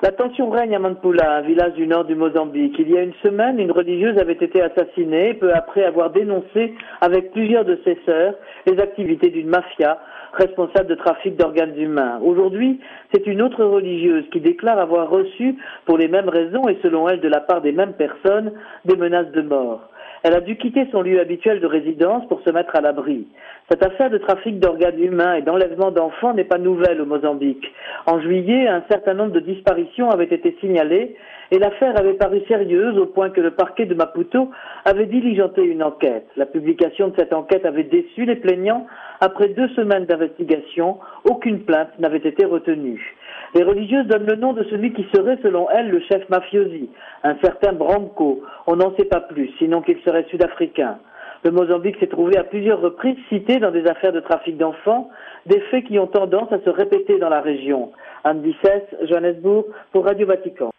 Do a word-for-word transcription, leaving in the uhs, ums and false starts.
La tension règne à Mampula, un village du nord du Mozambique. Il y a une semaine, une religieuse avait été assassinée, peu après avoir dénoncé, avec plusieurs de ses sœurs, les activités d'une mafia responsable de trafic d'organes humains. Aujourd'hui, c'est une autre religieuse qui déclare avoir reçu, pour les mêmes raisons et selon elle de la part des mêmes personnes, des menaces de mort. Elle a dû quitter son lieu habituel de résidence pour se mettre à l'abri. Cette affaire de trafic d'organes humains et d'enlèvement d'enfants n'est pas nouvelle au Mozambique. En juillet, un certain nombre de disparitions avaient été signalées et l'affaire avait paru sérieuse au point que le parquet de Maputo avait diligenté une enquête. La publication de cette enquête avait déçu les plaignants. Après deux semaines d'investigation, aucune plainte n'avait été retenue. Les religieuses donnent le nom de celui qui serait, selon elles, le chef mafiosi, un certain Branco. On n'en sait pas plus, sinon qu'il serait sud-africain. Le Mozambique s'est trouvé à plusieurs reprises cité dans des affaires de trafic d'enfants, des faits qui ont tendance à se répéter dans la région. Anne Bissès, Johannesburg, pour Radio Vatican.